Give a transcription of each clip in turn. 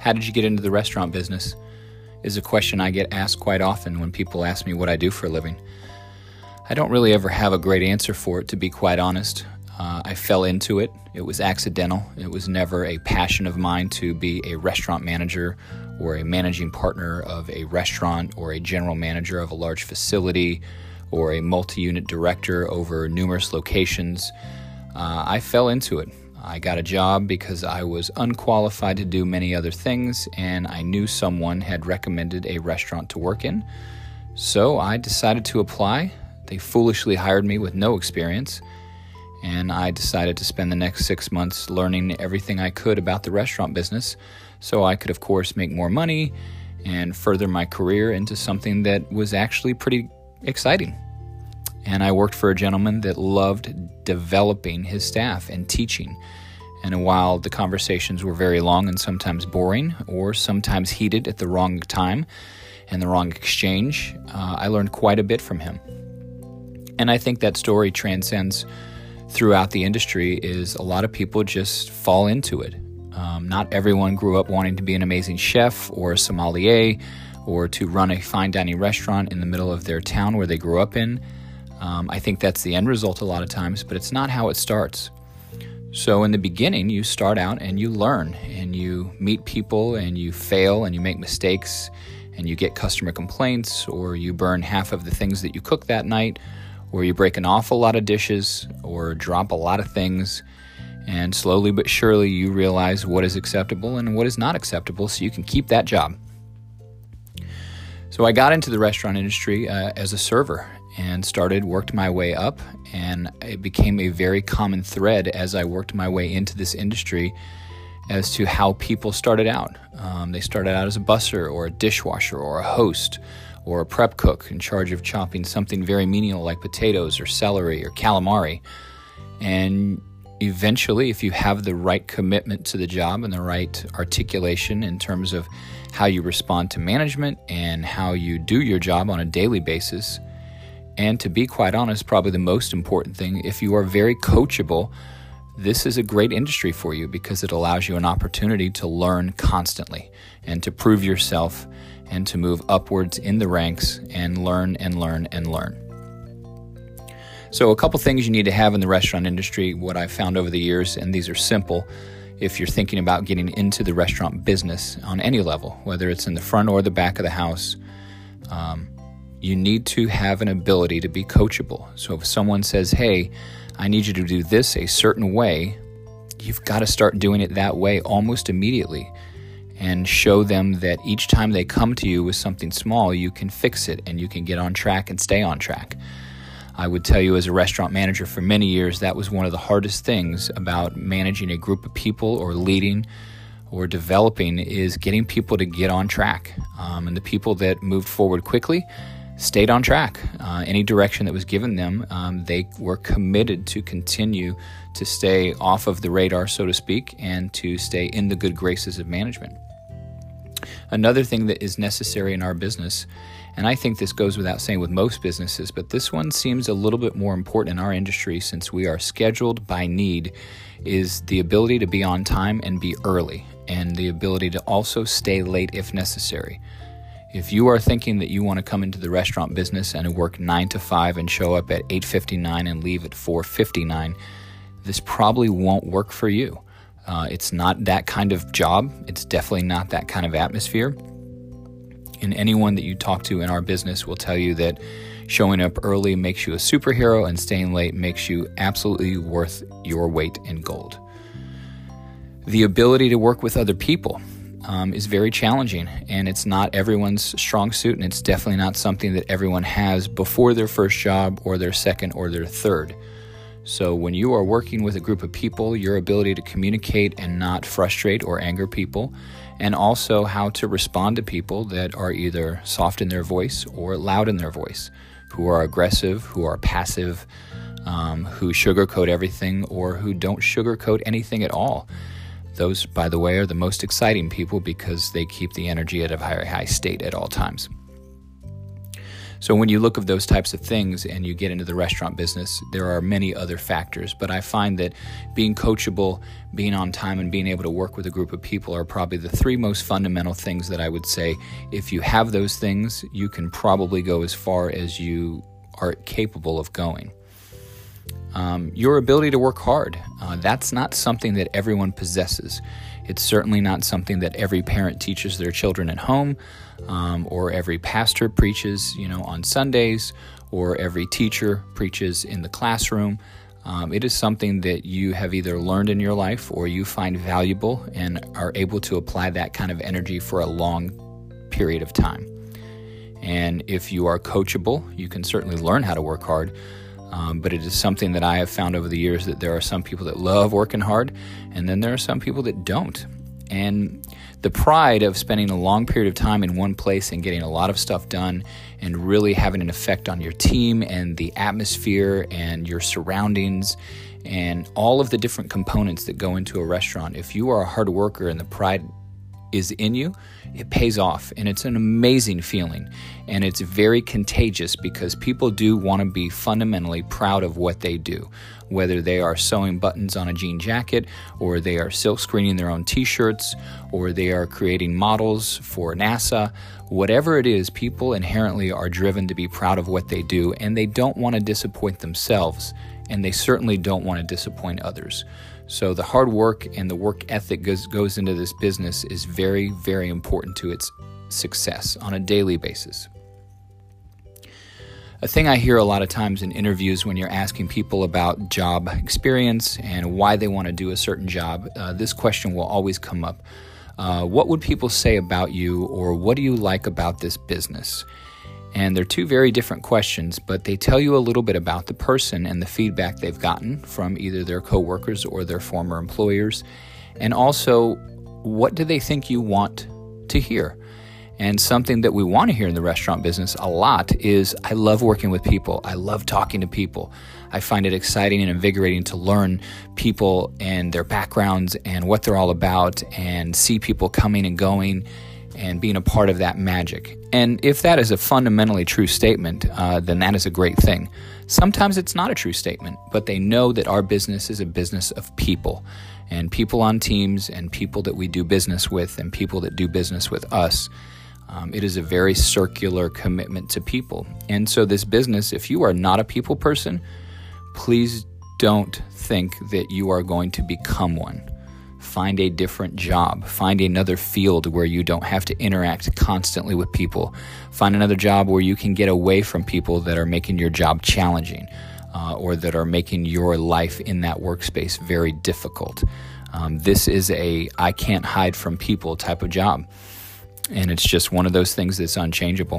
how did you get into the restaurant business? Is a question I get asked quite often when people ask me what I do for a living. I don't really ever have a great answer for it, to be quite honest. I fell into it. It was accidental. It was never a passion of mine to be a restaurant manager or a managing partner of a restaurant or a general manager of a large facility or a multi-unit director over numerous locations. I fell into it. I got a job because I was unqualified to do many other things, and I knew someone had recommended a restaurant to work in. So I decided to apply. They foolishly hired me with no experience, and I decided to spend the next 6 months learning everything I could about the restaurant business so I could, of course, make more money and further my career into something that was actually pretty exciting. And I worked for a gentleman that loved developing his staff and teaching. And while the conversations were very long and sometimes boring or sometimes heated at the wrong time and the wrong exchange, I learned quite a bit from him. And I think that story transcends throughout the industry. Is a lot of people just fall into it. Not everyone grew up wanting to be an amazing chef or a sommelier or to run a fine dining restaurant in the middle of their town where they grew up in. I think that's the end result a lot of times, but it's not how it starts. So in the beginning, you start out and you learn and you meet people and you fail and you make mistakes and you get customer complaints, or you burn half of the things that you cook that night, or you break an awful lot of dishes or drop a lot of things. And slowly but surely you realize what is acceptable and what is not acceptable so you can keep that job. So I got into the restaurant industry as a server and worked my way up, and it became a very common thread as I worked my way into this industry as to how people started out. They started out as a busser or a dishwasher or a host or a prep cook in charge of chopping something very menial like potatoes or celery or calamari. And eventually, if you have the right commitment to the job and the right articulation in terms of how you respond to management and how you do your job on a daily basis, and to be quite honest, probably the most important thing, if you are very coachable, this is a great industry for you because it allows you an opportunity to learn constantly and to prove yourself and to move upwards in the ranks and learn and learn and learn. So a couple things you need to have in the restaurant industry, what I've found over the years, and these are simple if you're thinking about getting into the restaurant business on any level, whether it's in the front or the back of the house. You need to have an ability to be coachable. So if someone says, hey, I need you to do this a certain way, you've got to start doing it that way almost immediately and show them that each time they come to you with something small, you can fix it and you can get on track and stay on track. I would tell you as a restaurant manager for many years, that was one of the hardest things about managing a group of people or leading or developing is getting people to get on track. And the people that moved forward quickly stayed on track. Any direction that was given them, they were committed to continue to stay off of the radar, so to speak, and to stay in the good graces of management. Another thing that is necessary in our business, and I think this goes without saying with most businesses, but this one seems a little bit more important in our industry since we are scheduled by need, is the ability to be on time and be early, and the ability to also stay late if necessary. If you are thinking that you want to come into the restaurant business and work 9 to 5 and show up at 8:59 and leave at 4:59, this probably won't work for you. It's not that kind of job. It's definitely not that kind of atmosphere. And anyone that you talk to in our business will tell you that showing up early makes you a superhero and staying late makes you absolutely worth your weight in gold. The ability to work with other people is very challenging, and it's not everyone's strong suit, and it's definitely not something that everyone has before their first job or their second or their third. So when you are working with a group of people, your ability to communicate and not frustrate or anger people, and also how to respond to people that are either soft in their voice or loud in their voice, who are aggressive, who are passive, who sugarcoat everything or who don't sugarcoat anything at all. Those, by the way, are the most exciting people because they keep the energy at a very high state at all times. So when you look at those types of things and you get into the restaurant business, there are many other factors. But I find that being coachable, being on time, and being able to work with a group of people are probably the three most fundamental things that I would say. If you have those things, you can probably go as far as you are capable of going. Your ability to work hard, that's not something that everyone possesses. It's certainly not something that every parent teaches their children at home, or every pastor preaches, on Sundays, or every teacher preaches in the classroom. It is something that you have either learned in your life or you find valuable and are able to apply that kind of energy for a long period of time. And if you are coachable, you can certainly learn how to work hard. But it is something that I have found over the years that there are some people that love working hard, and then there are some people that don't. And the pride of spending a long period of time in one place and getting a lot of stuff done and really having an effect on your team and the atmosphere and your surroundings and all of the different components that go into a restaurant. If you are a hard worker and the pride is in you, it pays off, and it's an amazing feeling, and it's very contagious because people do want to be fundamentally proud of what they do, whether they are sewing buttons on a jean jacket, or they are silk screening their own t-shirts, or they are creating models for NASA. Whatever it is, people inherently are driven to be proud of what they do, and they don't want to disappoint themselves, and they certainly don't want to disappoint others. So the hard work and the work ethic goes into this business is very, very important to its success on a daily basis. A thing I hear a lot of times in interviews when you're asking people about job experience and why they want to do a certain job, this question will always come up. What would people say about you, or what do you like about this business? And they're two very different questions, but they tell you a little bit about the person and the feedback they've gotten from either their coworkers or their former employers. And also, what do they think you want to hear? And something that we want to hear in the restaurant business a lot is, I love working with people. I love talking to people. I find it exciting and invigorating to learn people and their backgrounds and what they're all about, and see people coming and going and being a part of that magic. And if that is a fundamentally true statement, then that is a great thing. Sometimes it's not a true statement, but they know that our business is a business of people, and people on teams, and people that we do business with, and people that do business with us. It is a very circular commitment to people. And so this business, if you are not a people person, please don't think that you are going to become one. Find a different job. Find another field where you don't have to interact constantly with people. Find another job where you can get away from people that are making your job challenging, or that are making your life in that workspace very difficult. This is a I can't hide from people type of job. And it's just one of those things that's unchangeable.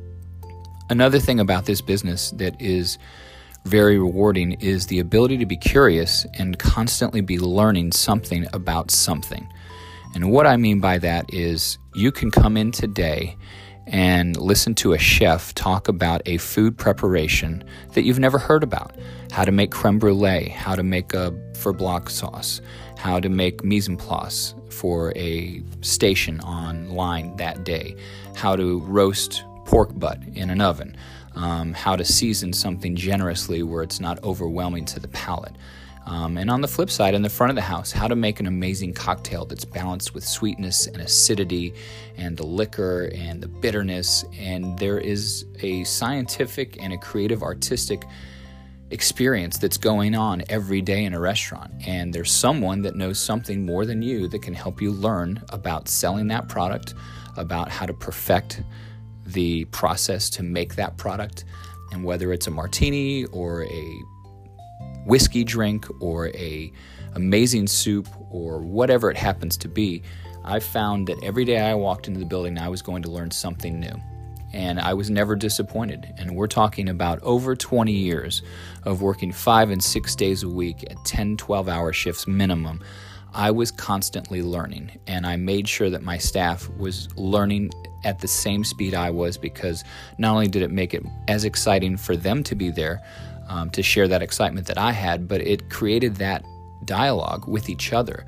Another thing about this business that is very rewarding is the ability to be curious and constantly be learning something about something. And what I mean by that is, you can come in today and listen to a chef talk about a food preparation that you've never heard about. How to make creme brulee, how to make a feu blanc sauce, how to make mise en place for a station online that day, how to roast pork butt in an oven, how to season something generously where it's not overwhelming to the palate. And on the flip side, in the front of the house, how to make an amazing cocktail that's balanced with sweetness and acidity and the liquor and the bitterness. And there is a scientific and a creative artistic experience that's going on every day in a restaurant. And there's someone that knows something more than you that can help you learn about selling that product, about how to perfect the process to make that product, and whether it's a martini or a whiskey drink or a amazing soup or whatever it happens to be, I found that every day I walked into the building, I was going to learn something new. And I was never disappointed. And we're talking about over 20 years of working 5 and 6 days a week at 10, 12-hour shifts minimum. I was constantly learning, and I made sure that my staff was learning at the same speed I was, because not only did it make it as exciting for them to be there, to share that excitement that I had, but it created that dialogue with each other.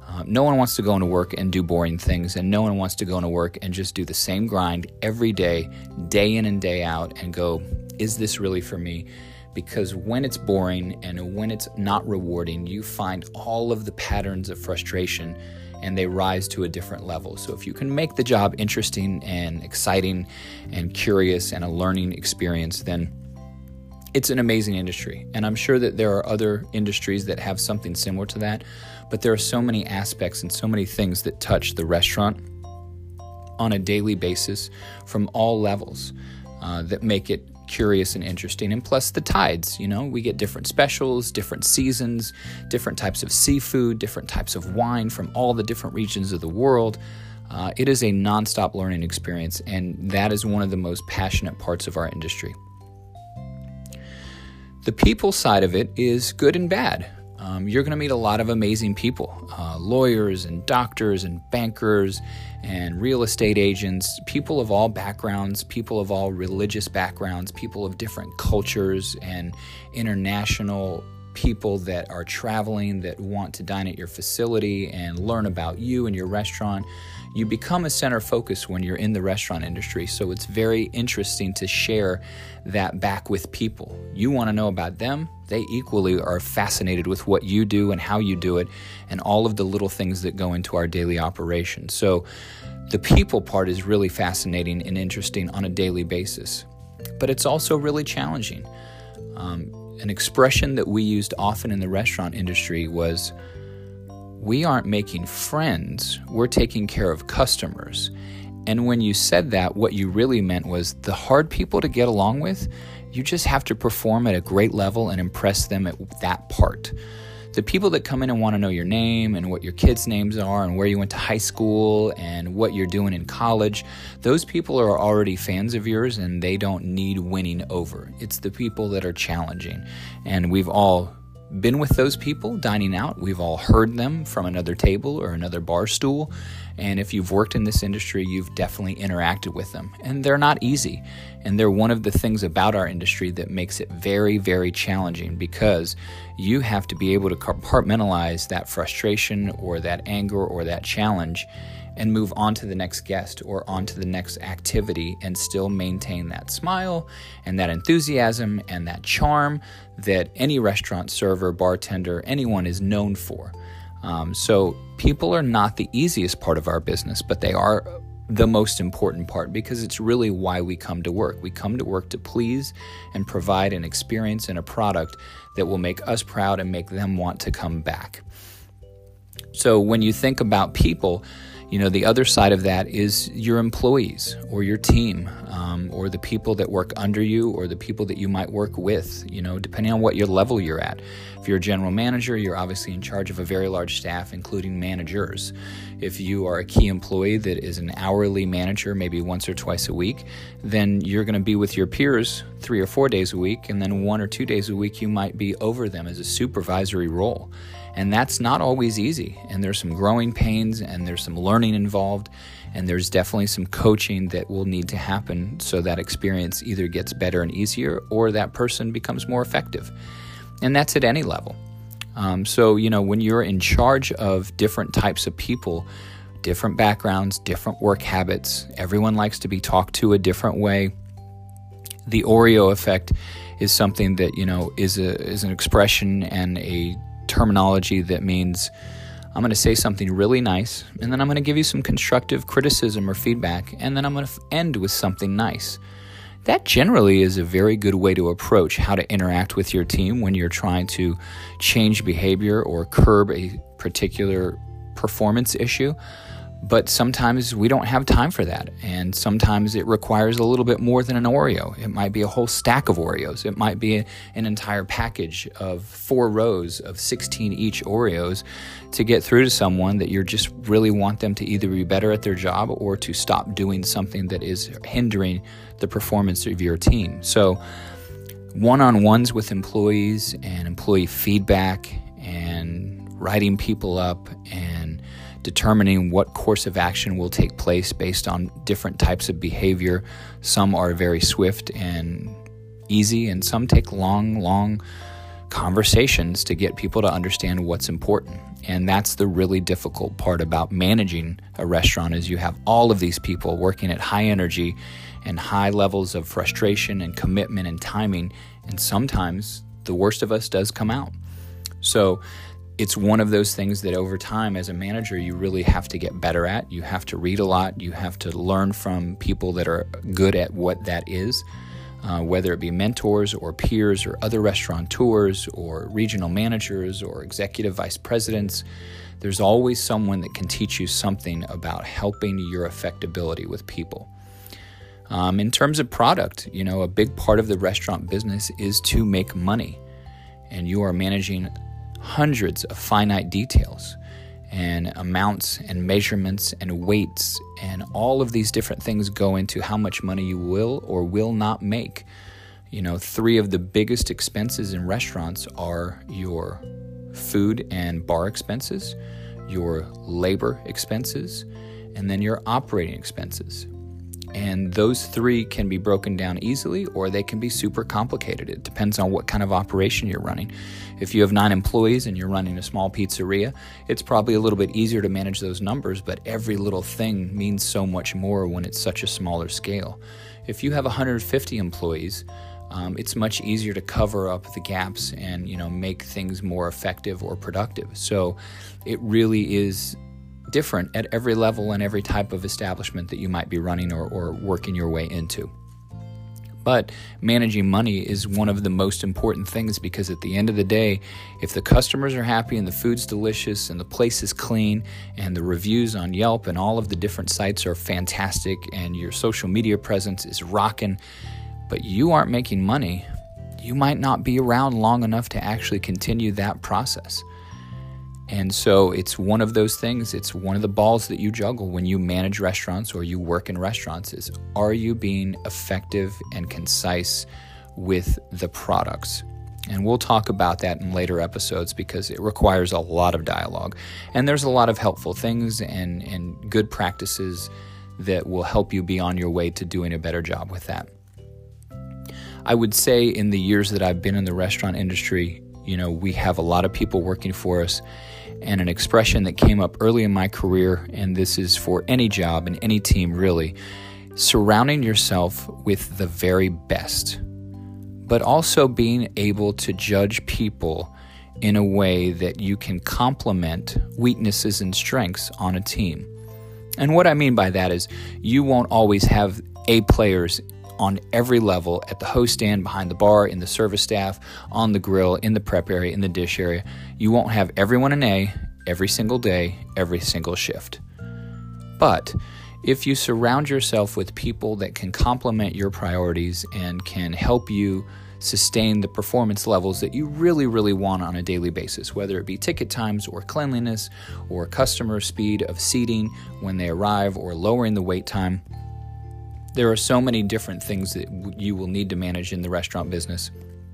No one wants to go into work and do boring things, and no one wants to go into work and just do the same grind every day in and day out, and go, is this really for me? Because when it's boring and when it's not rewarding, you find all of the patterns of frustration and they rise to a different level. So if you can make the job interesting and exciting and curious and a learning experience, then it's an amazing industry. And I'm sure that there are other industries that have something similar to that, but there are so many aspects and so many things that touch the restaurant on a daily basis from all levels that make it curious and interesting. And plus the tides, we get different specials, different seasons, different types of seafood, different types of wine from all the different regions of the world. It is a nonstop learning experience, and that is one of the most passionate parts of our industry. The people side of it is good and bad. You're going to meet a lot of amazing people, lawyers and doctors and bankers and real estate agents, people of all backgrounds, people of all religious backgrounds, people of different cultures and international people that are traveling that want to dine at your facility and learn about you and your restaurant. You become a center focus when you're in the restaurant industry, so it's very interesting to share that back with people. You want to know about them. They equally are fascinated with what you do and how you do it and all of the little things that go into our daily operation. So the people part is really fascinating and interesting on a daily basis, but it's also really challenging. An expression that we used often in the restaurant industry was, we aren't making friends, we're taking care of customers. And when you said that, what you really meant was the hard people to get along with, you just have to perform at a great level and impress them at that part. The people that come in and want to know your name and what your kids' names are and where you went to high school and what you're doing in college, those people are already fans of yours and they don't need winning over. It's the people that are challenging. And we've all been with those people dining out. We've all heard them from another table or another bar stool. And if you've worked in this industry, you've definitely interacted with them. And they're not easy. And they're one of the things about our industry that makes it very, very challenging, because you have to be able to compartmentalize that frustration or that anger or that challenge and move on to the next guest or on to the next activity and still maintain that smile and that enthusiasm and that charm that any restaurant server, bartender, anyone is known for. So people are not the easiest part of our business, but they are the most important part, because it's really why we come to work. We come to work to please and provide an experience and a product that will make us proud and make them want to come back. So when you think about people, the other side of that is your employees or your team, or the people that work under you or the people that you might work with, depending on what your level you're at. If you're a general manager, you're obviously in charge of a very large staff, including managers. If you are a key employee that is an hourly manager, maybe once or twice a week, then you're going to be with your peers 3 or 4 days a week, and then 1 or 2 days a week you might be over them as a supervisory role. And that's not always easy. And there's some growing pains and there's some learning involved. And there's definitely some coaching that will need to happen so that experience either gets better and easier or that person becomes more effective. And that's at any level. So when you're in charge of different types of people, different backgrounds, different work habits, everyone likes to be talked to a different way. The Oreo effect is something that, is an expression and a terminology that means I'm going to say something really nice, and then I'm going to give you some constructive criticism or feedback, and then I'm going to end with something nice. That generally is a very good way to approach how to interact with your team when you're trying to change behavior or curb a particular performance issue. But sometimes we don't have time for that, and sometimes it requires a little bit more than an Oreo. It might be a whole stack of Oreos. It might be an entire package of 4 rows of 16 each Oreos to get through to someone that you just really want them to either be better at their job or to stop doing something that is hindering the performance of your team. So one-on-ones with employees and employee feedback and writing people up and determining what course of action will take place based on different types of behavior. Some are very swift and easy, and some take long conversations to get people to understand what's important. And that's the really difficult part about managing a restaurant, is you have all of these people working at high energy and high levels of frustration and commitment and timing, and sometimes the worst of us does come out. So it's one of those things that over time as a manager you really have to get better at. You have to read a lot. You have to learn from people that are good at what that is, whether it be mentors or peers or other restaurateurs or regional managers or executive vice presidents. There's always someone that can teach you something about helping your effectability with people. In terms of product, a big part of the restaurant business is to make money, and you are managing hundreds of finite details and amounts and measurements and weights, and all of these different things go into how much money you will or will not make. 3 of the biggest expenses in restaurants are your food and bar expenses, your labor expenses, and then your operating expenses. And those 3 can be broken down easily, or they can be super complicated. It depends on what kind of operation you're running. If you have 9 employees and you're running a small pizzeria, it's probably a little bit easier to manage those numbers, but every little thing means so much more when it's such a smaller scale. If you have 150 employees, it's much easier to cover up the gaps and make things more effective or productive. So it really is different at every level and every type of establishment that you might be running or working your way into. But managing money is one of the most important things, because at the end of the day, if the customers are happy and the food's delicious and the place is clean and the reviews on Yelp and all of the different sites are fantastic and your social media presence is rocking, but you aren't making money, you might not be around long enough to actually continue that process. And so it's one of those things, it's one of the balls that you juggle when you manage restaurants or you work in restaurants, is, are you being effective and concise with the products? And we'll talk about that in later episodes, because it requires a lot of dialogue. And there's a lot of helpful things and good practices that will help you be on your way to doing a better job with that. I would say in the years that I've been in the restaurant industry, we have a lot of people working for us, and an expression that came up early in my career, and this is for any job and any team really, surrounding yourself with the very best, but also being able to judge people in a way that you can complement weaknesses and strengths on a team. And what I mean by that is you won't always have A players on every level, at the host stand, behind the bar, in the service staff, on the grill, in the prep area, in the dish area. You won't have everyone an A every single day, every single shift. But if you surround yourself with people that can complement your priorities and can help you sustain the performance levels that you really, really want on a daily basis, whether it be ticket times or cleanliness or customer speed of seating when they arrive or lowering the wait time, there are so many different things that you will need to manage in the restaurant business.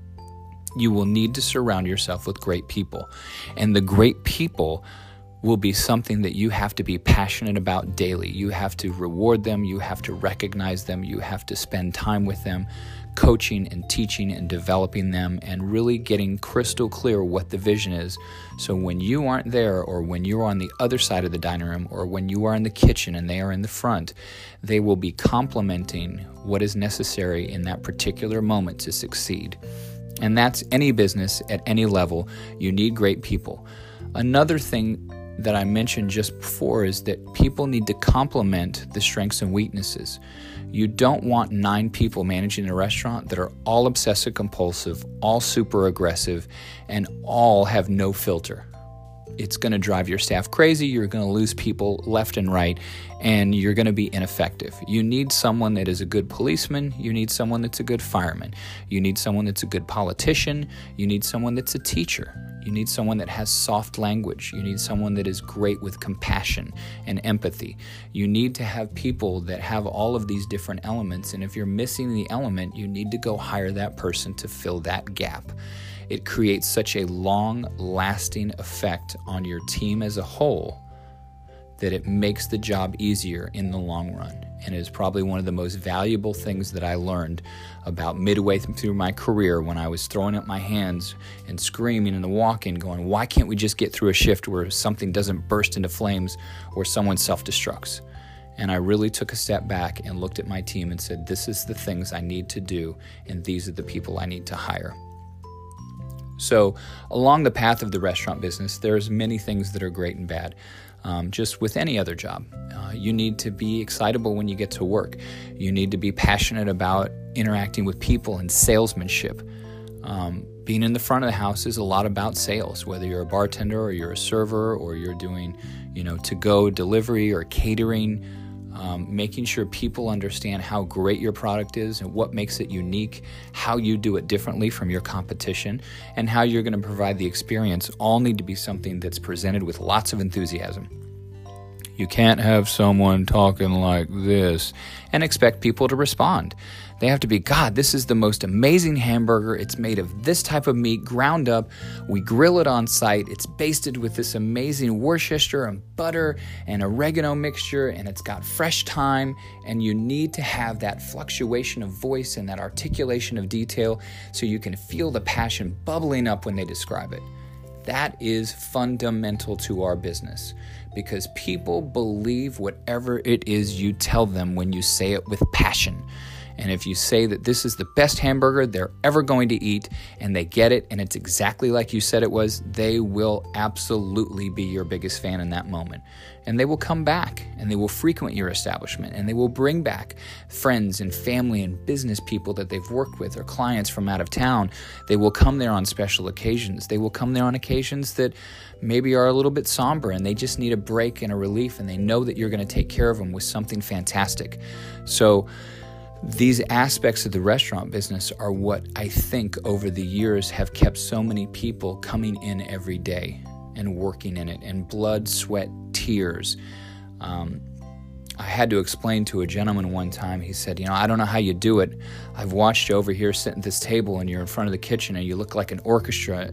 You will need to surround yourself with great people. And the great people will be something that you have to be passionate about daily. You have to reward them. You have to recognize them. You have to spend time with them, coaching and teaching and developing them, and really getting crystal clear what the vision is. So when you aren't there, or when you're on the other side of the dining room, or when you are in the kitchen and they are in the front, they will be complementing what is necessary in that particular moment to succeed. And that's any business at any level. You need great people. Another thing that I mentioned just before is that people need to complement the strengths and weaknesses. You don't want 9 people managing a restaurant that are all obsessive compulsive, all super aggressive, and all have no filter. It's going to drive your staff crazy. You're going to lose people left and right, and you're going to be ineffective. You need someone that is a good policeman. You need someone that's a good fireman. You need someone that's a good politician. You need someone that's a teacher. You need someone that has soft language. You need someone that is great with compassion and empathy. You need to have people that have all of these different elements, and if you're missing the element, you need to go hire that person to fill that gap. It creates such a long-lasting effect on your team as a whole that it makes the job easier in the long run. And it is probably one of the most valuable things that I learned about midway through my career, when I was throwing up my hands and screaming in the walk-in going, why can't we just get through a shift where something doesn't burst into flames or someone self-destructs? And I really took a step back and looked at my team and said, this is the things I need to do, and these are the people I need to hire. So along the path of the restaurant business, there's many things that are great and bad. Just with any other job, you need to be excitable when you get to work. You need to be passionate about interacting with people and salesmanship. Being in the front of the house is a lot about sales, whether you're a bartender or you're a server or you're doing, to-go delivery or catering. Making sure people understand how great your product is and what makes it unique, how you do it differently from your competition, and how you're going to provide the experience all need to be something that's presented with lots of enthusiasm. You can't have someone talking like this and expect people to respond. They have to be, God, this is the most amazing hamburger. It's made of this type of meat, ground up. We grill it on site. It's basted with this amazing Worcestershire and butter and oregano mixture, and it's got fresh thyme. And you need to have that fluctuation of voice and that articulation of detail so you can feel the passion bubbling up when they describe it. That is fundamental to our business, because people believe whatever it is you tell them when you say it with passion. And if you say that this is the best hamburger they're ever going to eat, and they get it and it's exactly like you said it was, they will absolutely be your biggest fan in that moment. And they will come back, and they will frequent your establishment, and they will bring back friends and family and business people that they've worked with, or clients from out of town. They will come there on special occasions. They will come there on occasions that maybe are a little bit somber, and they just need a break and a relief, and they know that you're going to take care of them with something fantastic. So these aspects of the restaurant business are what I think over the years have kept so many people coming in every day and working in it, and blood, sweat, tears. I had to explain to a gentleman one time. He said, I don't know how you do it. I've watched you over here sitting at this table, and you're in front of the kitchen, and you look like an orchestra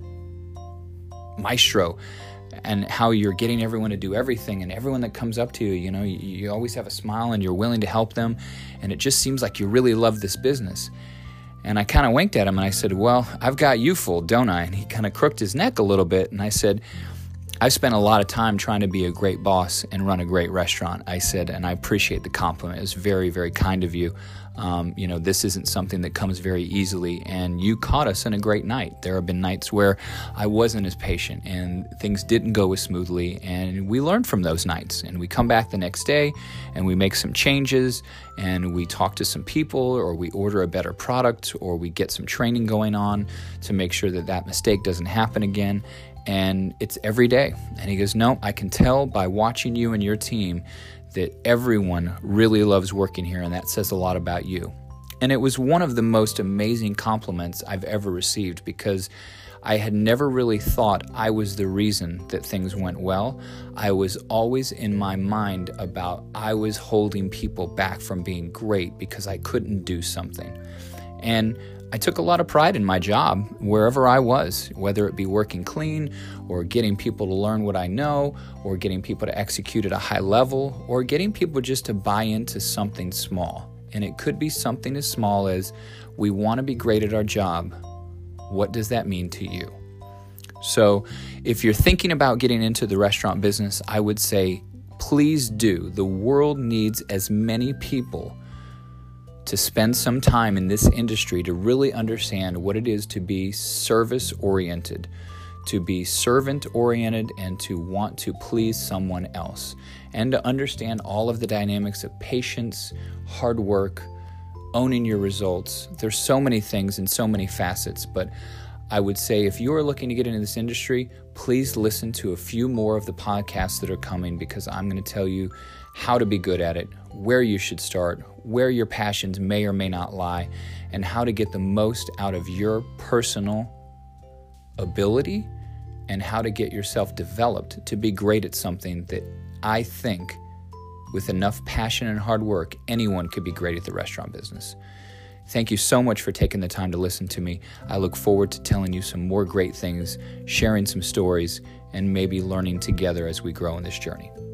maestro, and how you're getting everyone to do everything, and everyone that comes up to you, you always have a smile, and you're willing to help them, and it just seems like you really love this business. And I kind of winked at him, and I said, well, I've got you fooled, don't I? And he kind of crooked his neck a little bit, and I said, I've spent a lot of time trying to be a great boss and run a great restaurant. I said, and I appreciate the compliment. It was very, very kind of you. This isn't something that comes very easily, and you caught us in a great night. There have been nights where I wasn't as patient and things didn't go as smoothly, and we learned from those nights, and we come back the next day and we make some changes, and we talk to some people, or we order a better product, or we get some training going on to make sure that that mistake doesn't happen again. And it's every day. And he goes, no, I can tell by watching you and your team that everyone really loves working here, and that says a lot about you. And it was one of the most amazing compliments I've ever received, because I had never really thought I was the reason that things went well. I was always in my mind about I was holding people back from being great because I couldn't do something. And I took a lot of pride in my job wherever I was, whether it be working clean or getting people to learn what I know, or getting people to execute at a high level, or getting people just to buy into something small. And it could be something as small as, we want to be great at our job. What does that mean to you? So if you're thinking about getting into the restaurant business, I would say, please do. The world needs as many people to spend some time in this industry to really understand what it is to be service-oriented, to be servant-oriented, and to want to please someone else, and to understand all of the dynamics of patience, hard work, owning your results. There's so many things and so many facets, but I would say if you are looking to get into this industry, please listen to a few more of the podcasts that are coming, because I'm going to tell you how to be good at it, where you should start, where your passions may or may not lie, and how to get the most out of your personal ability, and how to get yourself developed to be great at something that I think, with enough passion and hard work, anyone could be great at the restaurant business. Thank you so much for taking the time to listen to me. I look forward to telling you some more great things, sharing some stories, and maybe learning together as we grow in this journey.